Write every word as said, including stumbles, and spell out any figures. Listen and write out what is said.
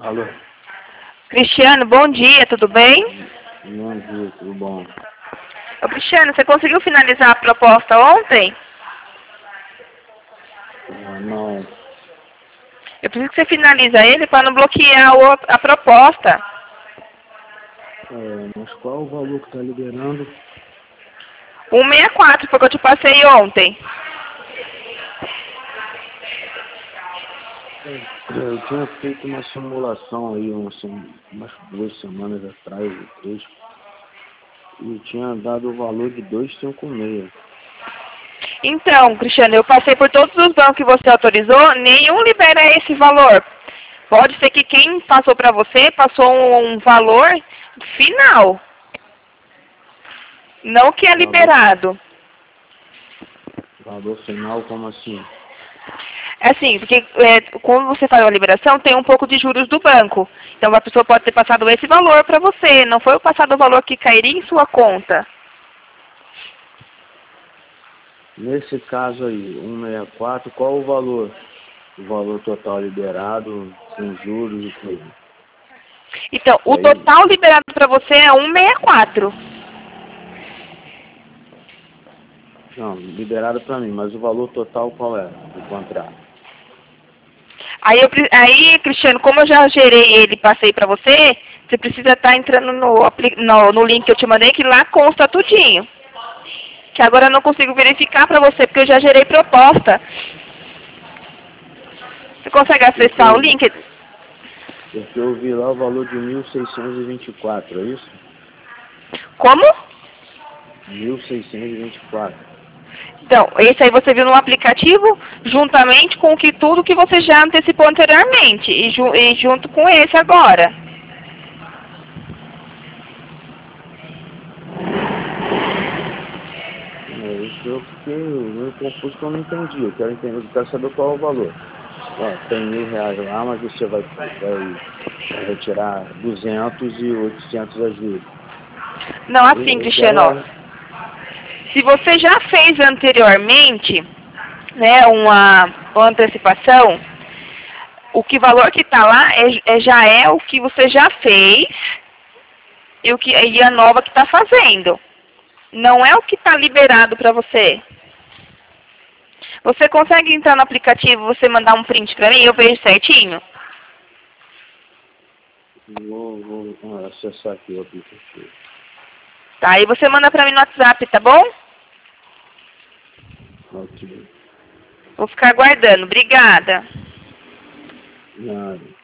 Alô? Cristiano, bom dia, tudo bem? Bom dia, tudo bom? Ô, Cristiano, você conseguiu finalizar a proposta ontem? Ah, não. Eu preciso que você finalize ele para não bloquear o, a proposta. É, mas qual o valor que está liberando? cento e sessenta e quatro foi o que eu te passei ontem. Eu tinha feito uma simulação aí umas, sem- umas duas semanas atrás, ou três, e tinha dado o valor de dois vírgula cinquenta e seis. Então, Cristiano, eu passei por todos os bancos que você autorizou, nenhum libera esse valor. Pode ser que quem passou para você passou um, um valor final, não que é Valor, liberado. valor final, como assim? É assim, porque é, quando você faz a liberação, tem um pouco de juros do banco. Então a pessoa pode ter passado esse valor para você, não foi o passado o valor que cairia em sua conta. Nesse caso aí, cento e sessenta e quatro, qual o valor? O valor total liberado, com juros e tudo. Então, o Aí, total liberado para você é cento e sessenta e quatro. não, liberado para mim, mas o valor total qual é do contrato? Aí, eu, pre- aí, Cristiano, como eu já gerei ele e passei para você, você precisa estar entrando no, apli- no, no link que eu te mandei, que lá consta tudinho. Que agora eu não consigo verificar para você, porque eu já gerei proposta. Você consegue Porque acessar o eu, link? porque eu vi lá o valor de mil seiscentos e vinte e quatro, é isso? Como? mil seiscentos e vinte e quatro. Então, esse aí você viu no aplicativo, juntamente com que tudo que você já antecipou anteriormente, e, ju e junto com esse agora. É isso eu fiquei meio confuso que eu não entendi. Eu quero entender, eu quero saber qual é o valor. Ó, tem mil reais lá, mas você vai, vai, vai retirar duzentos e oitocentos a juros. Não, assim, Eu quero Cristiano, ó, é, se você já fez anteriormente, né, uma, uma antecipação, o que valor que está lá é, é- já é o que você já fez e, o que, e a nova que está fazendo. Não é o que está liberado para você. Você consegue entrar no aplicativo, você mandar um print para mim, eu vejo certinho? vou, vou vou acessar aqui o aplicativo. Tá, aí você manda para mim no WhatsApp, tá bom? Ok. Vou ficar aguardando. Obrigada. Nada.